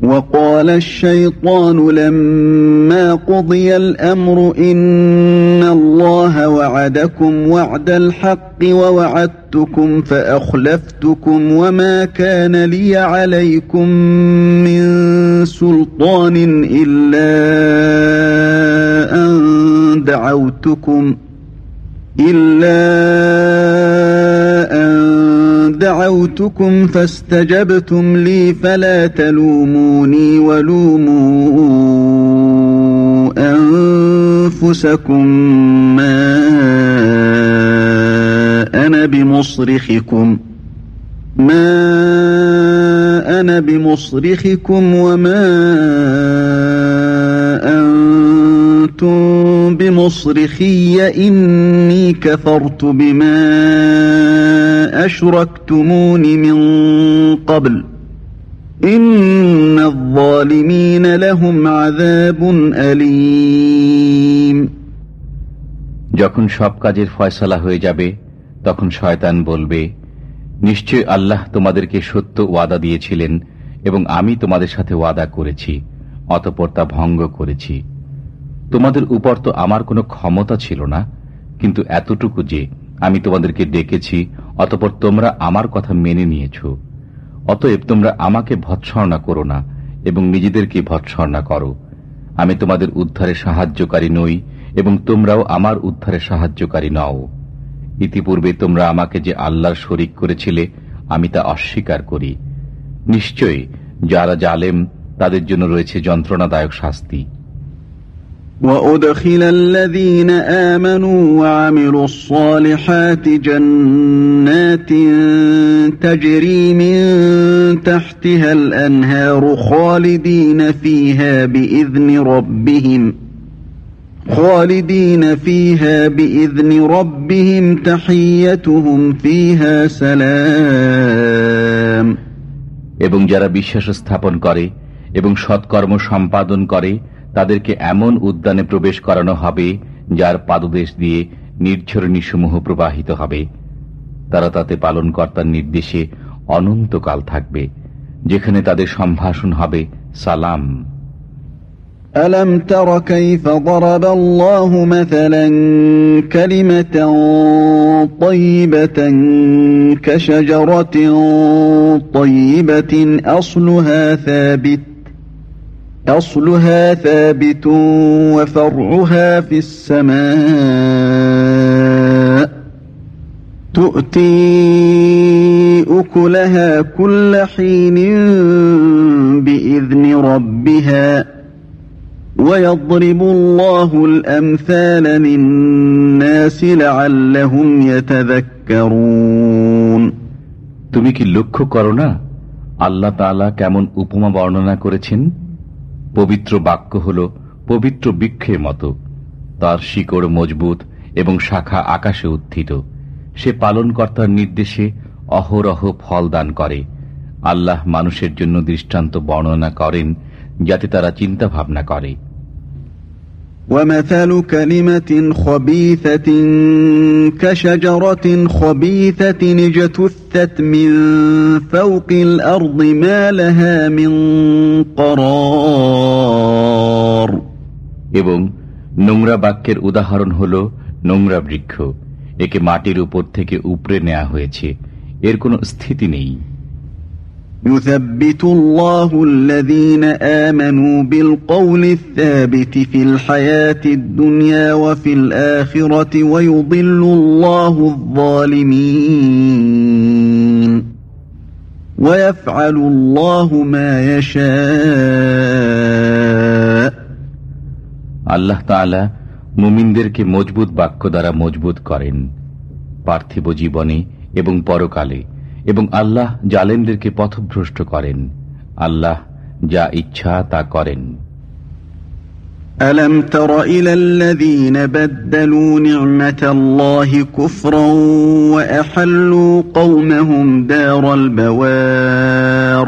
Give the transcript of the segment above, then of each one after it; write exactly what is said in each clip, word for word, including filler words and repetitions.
وقال الشيطان لما قضي الأمر إن الله وعدكم وعد الحق ووعدتكم فأخلفتكم وما كان لي عليكم من سلطان إلا أن دعوتكم إلا أن دعوتكم فاستجبتم لي فلا تلوموني ولوموا أنفسكم ما أنا بمصرخكم ما أنا بمصرخكم وما أنتم بمصرخي إني كفرت بما أشركتمون من قبل إن الظالمين لهم عذاب أليم। যখন সব কাজের ফয়সালা হয়ে যাবে তখন শয়তান বলবে, নিশ্চয় আল্লাহ তোমাদেরকে সত্য ওয়াদা দিয়েছিলেন এবং আমি তোমাদের সাথে ওয়াদা করেছি, অতঃপর তা ভঙ্গ করেছি। তোমাদের উপর তো আমার কোনো ক্ষমতা ছিল না, কিন্তু এতটুকু যে আমি তোমাদেরকে ডেকেছি, অতঃপর তোমরা আমার কথা মেনে নিয়েছ। অতএব তোমরা আমাকে ভৎসর্ণা করো না এবং নিজেদেরকে ভৎসর্ণা করো। আমি তোমাদের উদ্ধারে সাহায্যকারী নই এবং তোমরাও আমার উদ্ধারে সাহায্যকারী নও। ইতিপূর্বে তোমরা আমাকে যে আল্লাহর শরীক করেছিলে আমি তা অস্বীকার করি। নিশ্চয়ই যারা জালেম তাদের জন্য রয়েছে যন্ত্রণাদায়ক শাস্তি। وَأُدْخِلَ الَّذِينَ آمَنُوا وَعَمِلُوا الصَّالِحَاتِ جَنَّاتٍ تَجْرِي مِن تَحْتِهَا الْأَنْهَارُ خَالِدِينَ فِيهَا بِإِذْنِ رَبِّهِمْ خَالِدِينَ فِيهَا بِإِذْنِ رَبِّهِمْ تَحِيَّتُهُمْ فِيهَا سَلَامٌ। এবং যারা বিশ্বাস স্থাপন করে এবং সৎকর্ম সম্পাদন করে তাদেরকে এমন উদ্যানে প্রবেশ করানো হবে যার পাদদেশ দিয়ে নির্ঝরণীসমূহ প্রবাহিত হবে। তারা তাতে পালনকর্তার নির্দেশে অনন্তকাল থাকবে, যেখানে তাদের সম্ভাষণ হবে সালাম। ألم تر كيف ضرب الله مثلا كلمة طيبة كشجرة طيبة أصلها ثابت أصلها ثابت وفرعها في السماء تؤتي أكلها كل حين بإذن ربها ويضرب الله الأمثال للناس لعلهم يتذكرون। তুমি কি লক্ষ্য করো না আল্লাহ তাআলা কেমন উপমা বর্ণনা করেছেন? পবিত্র বাক্য হল পবিত্র বৃক্ষের মতো, তার শিকড় মজবুত এবং শাখা আকাশে উত্থিত। সে পালনকর্তার নির্দেশে অহরহ ফল দান করে। আল্লাহ মানুষের জন্য দৃষ্টান্ত বর্ণনা করেন যাতে তারা চিন্তা ভাবনা করে। وَمَثَلُ كَلِمَةٍ خَبِيثَةٍ كَشَجَرَةٍ خَبِيثَةٍ اجْتُثَّتْ مِنْ فَوْقِ الْأَرْضِ مَا لَهَا مِنْ قَرَارٍ। এবং নোংরা বাক্যের উদাহরণ হল নোংরা বৃক্ষ, একে মাটির উপর থেকে উপড়ে নেওয়া হয়েছে, এর কোনো স্থিতি নেই। يثبت الله الذين آمنوا بالقول الثابت في الحياة الدنيا وفي الآخرة ويضل الله الظالمين ويفعل الله ما يشاء। আল্লাহ তাআলা মুমিনদেরকে মজবুত বাক্য দ্বারা মজবুত করেন পার্থিব জীবনে এবং পরকালে, এবং আল্লাহ জালেমদেরকে পথভ্রষ্ট করেন। আল্লাহ যা ইচ্ছা তা করেন। ألم تر إلى الذين بدلوا نعمة الله كفرا وأحلوا قومهم دار البوار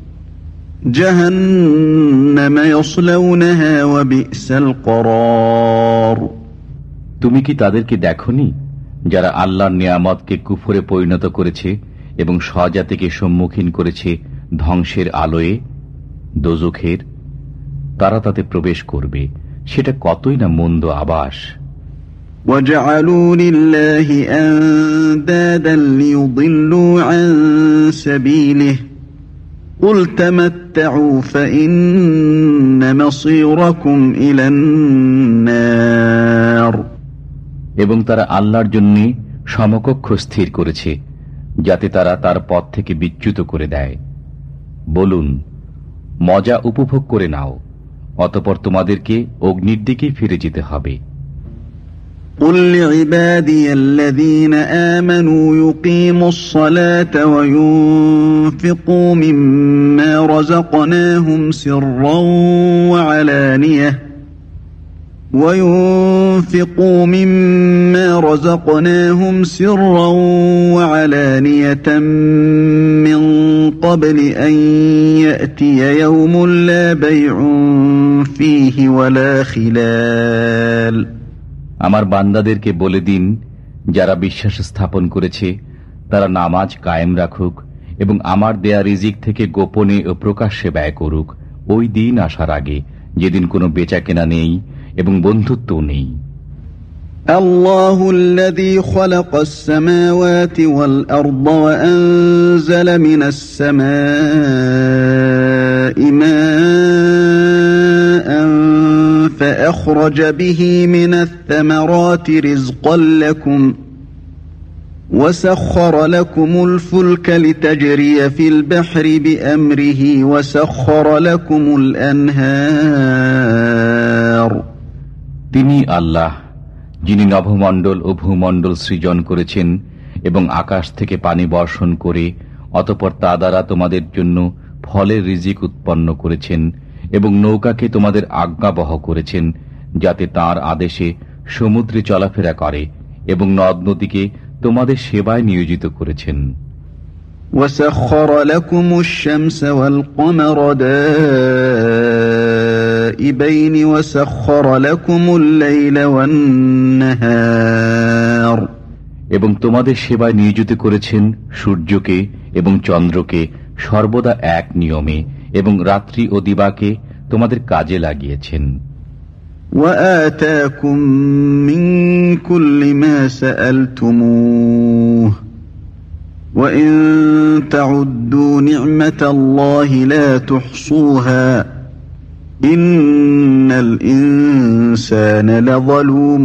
جهنم يصلونها وبئس القرار। তুমি কি তাদেরকে দেখোনি যারা আল্লাহর নিয়ামতকে কুফরে পরিণত করেছে এবং স্বজাতিকে সম্মুখীন করেছে ধ্বংসের আলোয়ে? দোজখের, তারা তাতে প্রবেশ করবে, সেটা কতই না মন্দ আবাস। وَجَعَلُوا لِلَّهِ أَندَادًا لِيُضِلُّوا عَن سَبِيلِهِ قُلْ تَمَتَّعُوا فَإِنَّ مَصِيرَكُمْ إِلَى النَّارِ। এবং তারা আল্লাহর জন্য সমকক্ষ স্থির করেছে যাতে তারা তার পথ থেকে বিচ্যুত করে দেয়। বলুন, মজা উপভোগ করে নাও, অতঃপর তোমাদেরকে অগ্নির দিকেই ফিরে যেতে হবে। قُلْ لِعِبَادِيَ الَّذِينَ آمَنُوا يُقِيمُوا الصَّلَاةَ وَيُنْفِقُوا مِمَّا رَزَقْنَاهُمْ سِرًّا وَعَلَانِيَةً وَيُنْفِقُوا مِمَّا رَزَقْنَاهُمْ سِرًّا وَعَلَانِيَةً مِّن قَبْلِ أَن يَأْتِيَ يَوْمٌ لَّا بَيْعٌ فِيهِ وَلَا خِلَالٌ। আমার বান্দাদেরকে বলে দিন, যারা বিশ্বাস স্থাপন করেছে তারা নামাজ কায়েম রাখুক এবং আমার দেয়া রিজিক থেকে গোপনে ও প্রকাশ্যে ব্যয় করুক, ওই দিন আসার আগে যেদিন কোনো বেচাকেনা নেই এবং বন্ধুত্বও নেই। আল্লাহুল্লাযী খালাকাস সামাওয়াতি ওয়াল আরদা ওয়া আনজালা মিনাস সামাই মাআন فأخرج به من الثمرات رزقا لكم وسخر لكم الفلك لتجري في البحر بأمره وسخر لكم الأنهار। তিনি আল্লাহ, যিনি নভমণ্ডল ও ভূমণ্ডল সৃজন করেছেন এবং আকাশ থেকে পানি বর্ষণ করে অতঃপর তা দ্বারা তোমাদের জন্য ফলের রিজিক উৎপন্ন করেছেন এবং নৌকাকে তোমাদের আজ্ঞাবহ করেছেন যাতে তাঁর আদেশে সমুদ্রে চলাফেরা করে এবং নদ নদীকে তোমাদের সেবায় নিয়োজিত করেছেন। وَسَخَّرَ لَكُمُ الشَّمْسَ وَالْقَمَرَ دَائِبَيْنِ وَسَخَّرَ لَكُمُ اللَّيْلَ وَالنَّهَارَ। এবং তোমাদের সেবায় নিয়োজিত করেছেন সূর্যকে এবং চন্দ্রকে সর্বদা এক নিয়মে এবং রাত্রি ও দিবাকে তোমাদের কাজে লাগিয়েছেন। وَآتَاكُم مِّن كُلِّ مَا سَأَلْتُمُوهُ وَإِن تَعُدُّوا نِعْمَةَ اللَّهِ لَا تُحْصُوهَا إِنَّ الْإِنسَانَ لَظَلُومٌ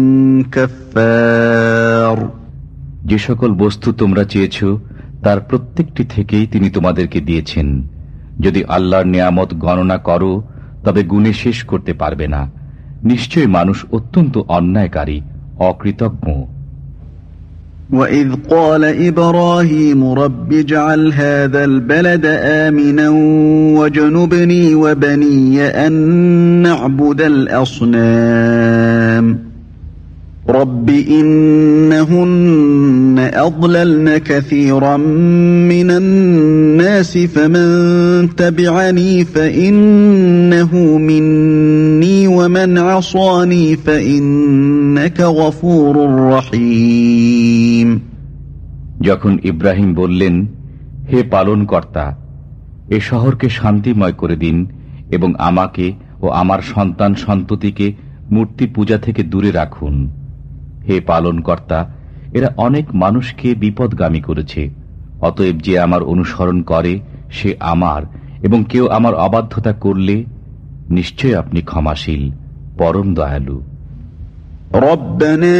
كَفَّارٌ। যে সকল বস্তু তোমরা চেয়েছ তার প্রত্যেকটি থেকেই তিনি তোমাদেরকে দিয়েছেন। যদি আল্লাহর নিয়ামত গণনা করো তবে গুণে শেষ করতে পারবে না। নিশ্চয় মানুষ অত্যন্ত অন্যায়কারী, অকৃতজ্ঞ। وَإِذْ قَالَ إِبْرَاهِيمُ رَبِّ اجْعَلْ هَذَا الْبَلَدَ آمِنًا وَاجْنُبْنِي وَبَنِيَّ أَن نَّعْبُدَ الْأَصْنَامَ رَبِّ إِنَّهُنَّ أَضْلَلْنَ كَثِيرًا مِّنَ النَّاسِ فَمَن تَبِعَنِي فَإِنَّهُ مِنِّي وَمَنْ عَصَانِي فَإِنَّكَ غَفُورٌ رَّحِيمٌ। যখন ইব্রাহিম বললেন, হে পালনকর্তা, এ শহরকে শান্তিময় করে দিন এবং আমাকে ও আমার সন্তান সন্ততিকে মূর্তি পূজা থেকে দূরে রাখুন। হে পালনকর্তা, এরা অনেক মানুষকে বিপদগামী করেছে, অতএব যে আমার অনুসরণ করে সে আমার, এবং কেউ আমার অবাধ্যতা করলে নিশ্চয় আপনি ক্ষমাশীল, পরম দয়ালু। রব্বানা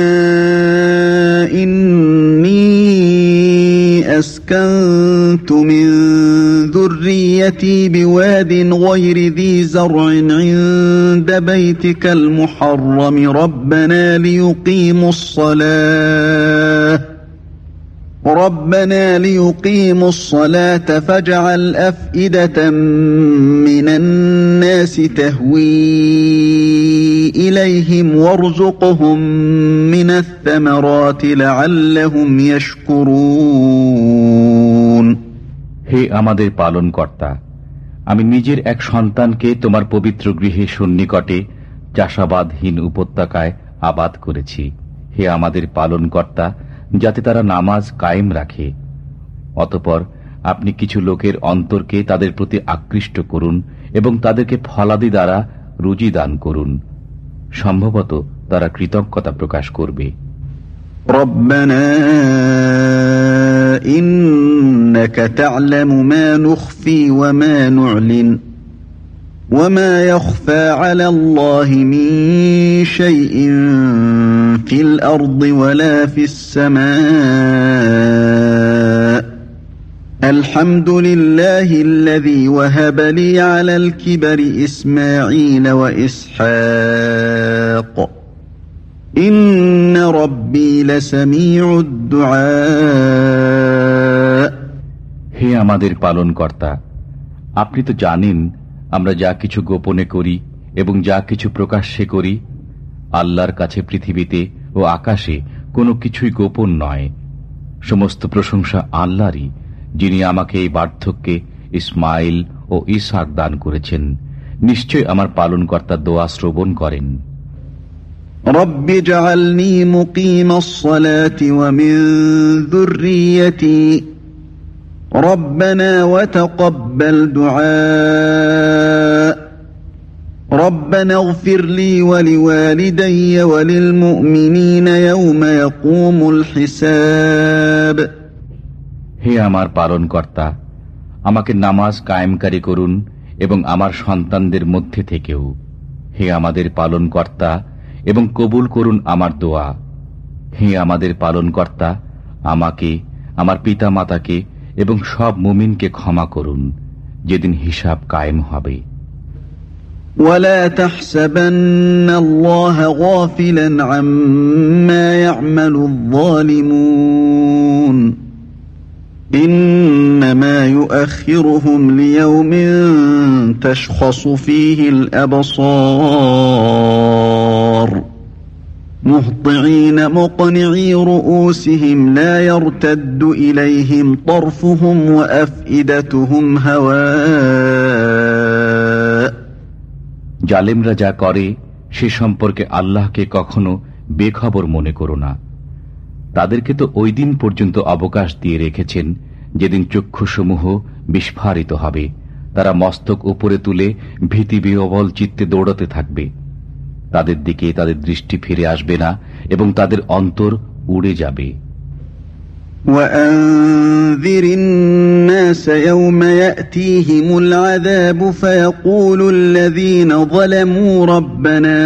ইন্নী আসকানতু মিন যুররিয়্যাতি বিওয়াদিন গায়রি যী যার'ইন ইনদা বাইতিকাল মুহাররম রব্বানা লিয়ুকিমুস সালাহ ربنا ليقيموا الصلاة فاجعل أفئدة من الناس تهوي إليهم وارزقهم من الثمرات لعلهم يشكرون। হে আমাদের পালনকর্তা, আমি নিজের এক সন্তানকে তোমার পবিত্র গৃহে সন্নিকটে চাষাবাদহীন উপত্যকায় আবাদ করেছি। হে আমাদের পালনকর্তা, যাতে তারা নামাজ কায়েম রাখে, অতঃপর আপনি কিছু লোকের অন্তরকে তাদের প্রতি আকৃষ্ট করুন এবং তাদেরকে ফলাদি দ্বারা রুজি দান করুন, সম্ভবত তারা কৃতজ্ঞতা প্রকাশ করবে। রব্বানা ইন্নাকা তা'লামু মা নুখফি ওয়া মা নু'লিন ওয়া মা ইয়াখফা 'আলাল্লাহি মিন শাইইন ফিল আরদি ওয়া লা ফিস সামা। আলহামদুলিল্লাহিল্লাযী ওয়াহাবা লি 'আলাল কিবরি ইসমাঈল ওয়া ইসহাক ইন্না রাব্বী লাসামিউদ দুআ। হে আমাদের পালনকর্তা, আপনি তো জানেন আমরা যা কিছু গোপনে করি এবং যা কিছু প্রকাশ্যে করি। আল্লাহর কাছে পৃথিবীতে ও আকাশে কোনো কিছুই গোপন নয়। সমস্ত প্রশংসা আল্লাহরই, যিনি আমাকে এই বার্ধক্যে ইসমাইল ও ইসহাক দান করেছেন। নিশ্চয় আমার পালনকর্তা দোয়া শ্রবণ করেন। রব্বি জাআলনি মুকিমাস সালাতি ওয়া মিন যুররিয়্যতি রব্বানা ওয়া তাকাব্বাল দুআ রব্বানা ইগফির লি ওয়া লিওয়ালিদাইয়া ওয়া লিল মুমিনিনা ইয়াওমা ইয়াকুমুল হিসাব। হে আমার পালনকর্তা, আমাকে নামাজ কায়েমকারী করুন এবং আমার সন্তানদের মধ্যে থেকেও। হে আমাদের পালনকর্তা, এবং কবুল করুন আমার দোয়া। হে আমাদের পালনকর্তা, আমাকে, আমার পিতা মাতাকে এবং সব মুমিনকে ক্ষমা করুন, যেদিন হিসাব কায়েম হবে। ওয়ালা তাহসাবান্নাল্লাহা গাফিলান আম্মা ইয়া'মালুয যালিমুন ইন্নামা ইউআখিরুহুম লিয়াওমিন তাশখাসু ফীহিল আবসার মুহতিঈনা মুকনিঈ রুউসিহিম লা ইয়ারতাদ্দু ইলাইহিম তারফুহুম ওয়া আফইদাতুহুম হাওয়া। জালেমরা যা করে সে সম্পর্কে আল্লাহকে কখনো বেখবর মনে করো না। তাদেরকে তো ওই দিন পর্যন্ত অবকাশ দিয়ে রেখেছেন যেদিন চক্ষুসমূহ বিস্ফারিত হবে। তারা মস্তক উপরে তুলে ভীতি বিহ্বল চিত্তে দৌড়াতে থাকবে। তাদের দিকে তাদের দৃষ্টি ফিরে আসবে না এবং তাদের অন্তর উড়ে যাবে। وَأَنذِرِ النَّاسَ يَوْمَ يَأْتِيهِمُ الْعَذَابُ فَيَقُولُ الَّذِينَ ظَلَمُوا رَبَّنَا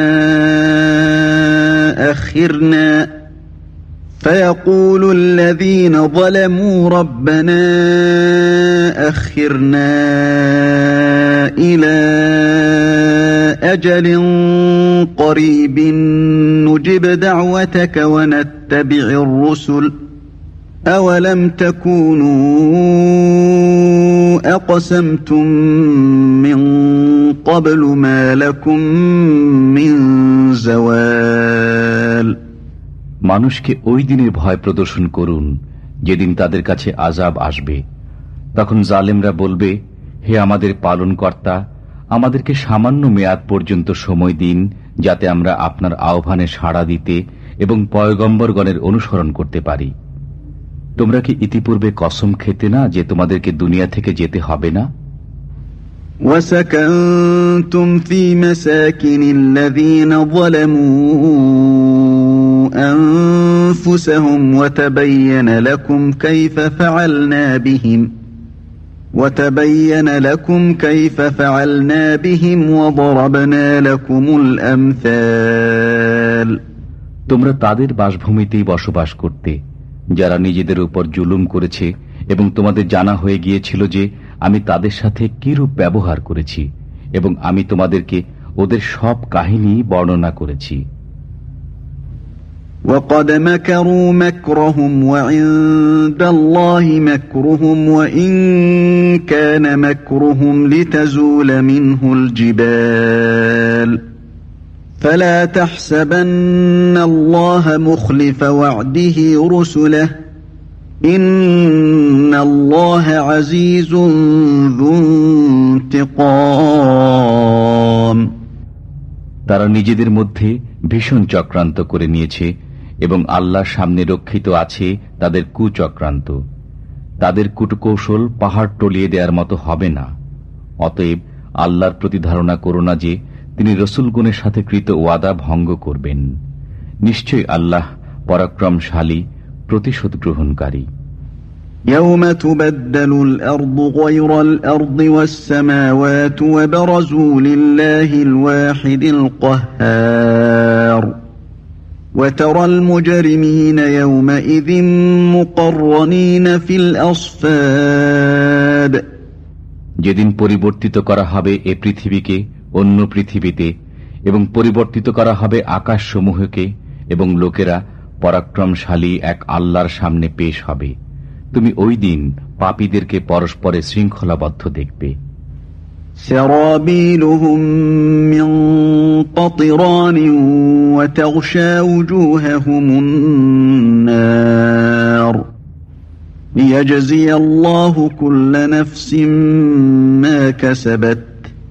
أَخِّرْنَا فَيَقُولُ الَّذِينَ ظَلَمُوا رَبَّنَا أَخِّرْنَا إِلَى أَجَلٍ قَرِيبٍ نُجِبْ دَعْوَتَكَ وَنَتَّبِعِ الرُّسُلَ أَوَلَمْ تَكُونُوا أَقْسَمْتُمْ مِنْ قَبْلُ مَا لَكُمْ مِنْ زَوَالٍ। মানুষকে ওই দিনের ভয় প্রদর্শন করুন যেদিন তাদের কাছে আযাব আসবে। তখন জালেমরা বলবে, হে আমাদের পালনকর্তা, আমাদেরকে সামান্য মেয়াদ পর্যন্ত সময় দিন, যাতে আমরা আপনার আহ্বানে সাড়া দিতে এবং পয়গম্বরগণের অনুসরণ করতে পারি। তোমরা কি ইতিপূর্বে কসম খেতে না যে তোমাদেরকে দুনিয়া থেকে যেতে হবে না? وَسَكَنْتُمْ فِي مَسَاكِنِ الَّذِينَ ظَلَمُوا أَنفُسَهُمْ وَتَبَيَّنَ لَكُمْ كَيْفَ فَعَلْنَا بِهِمْ وَتَبَيَّنَ لَكُمْ كَيْفَ فَعَلْنَا بِهِمْ وَضَرَبْنَا لَكُمُ الْأَمْثَالَ। তোমরা তাদের বাসভূমিতেই বসবাস করতে যারা নিজেদের উপর জুলুম করেছে, এবং তোমাদের জানা হয়ে গিয়েছিল যে আমি তাদের সাথে কিরূপ ব্যবহার করেছি, এবং আমি তোমাদেরকে ওদের সব কাহিনী বর্ণনা করেছি। وَقَدْ مَكَرُوا مَكْرَهُمْ وَعِندَ اللَّهِ مَكْرُهُمْ وَإِنْ كَانَ مَكْرُهُمْ لِتَزُولَ مِنْهُ الْجِبَالُ فَلَا تَحْسَبَنَّ اللَّهَ مُخْلِفَ وَعْدِهِ رُسُلَهُ إِنَّ اللَّهَ عَزِيزٌ ذُو انتقام। তারা নিজেদের মধ্যে ভীষণ চক্রান্ত করে নিয়েছে এবং আল্লাহর সামনে রক্ষিত আছে তাদের কুচক্রান্ত। তাদের কূটকৌশল পাহাড় টলিয়ে দেওয়ার মতো হবে না। অতএব আল্লাহর প্রতি ধারণা করো না যে তিনি রসুলগণের সাথে কৃত ওয়াদা ভঙ্গ করবেন। নিশ্চয় আল্লাহ পরাক্রমশালী, প্রতিশোধ গ্রহণকারী। يوم تبدل الأرض غير الأرض والسماوات وبرزوا لله الواحد القهار وترى المجرمين يومئذ مقرنين في الأصفاد যেদিন পরিবর্তিত করা হবে এ পৃথিবীকে অন্য পৃথিবীতে এবং পরিবর্তিত করা হবে আকাশসমূহকে, এবং লোকেরা পরাক্রমশালী এক আল্লাহর সামনে পেশ হবে। তুমি ওই দিন পাপীদেরকে পরস্পরে শৃঙ্খলাবদ্ধ দেখবে। سرابيلهم من قطران وتغشى وجوههم النار ليجزي الله كل نفس ما كسبت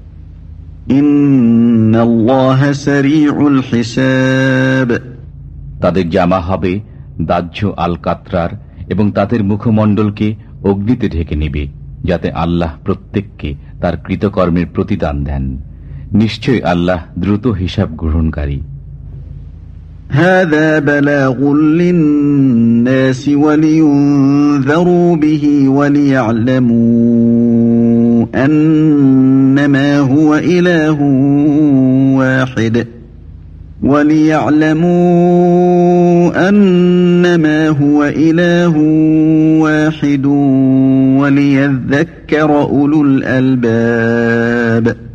إن الله سريع الحساب তাদের জামা হবে দাহ্য আল কাতরার, এবং তাদের মুখমণ্ডলকে অগ্নিতে ঢেকে নেবে, যাতে আল্লাহ প্রত্যেককে তার কৃতকর্মের প্রতিদান দেন। নিশ্চয় আল্লাহ দ্রুত হিসাব গ্রহণকারী। هذا بلاغ للناس ولينذروا به وليعلموا أنما هو إله واحد وليعلموا أنما هو إله واحد وليذكر أولو الألباب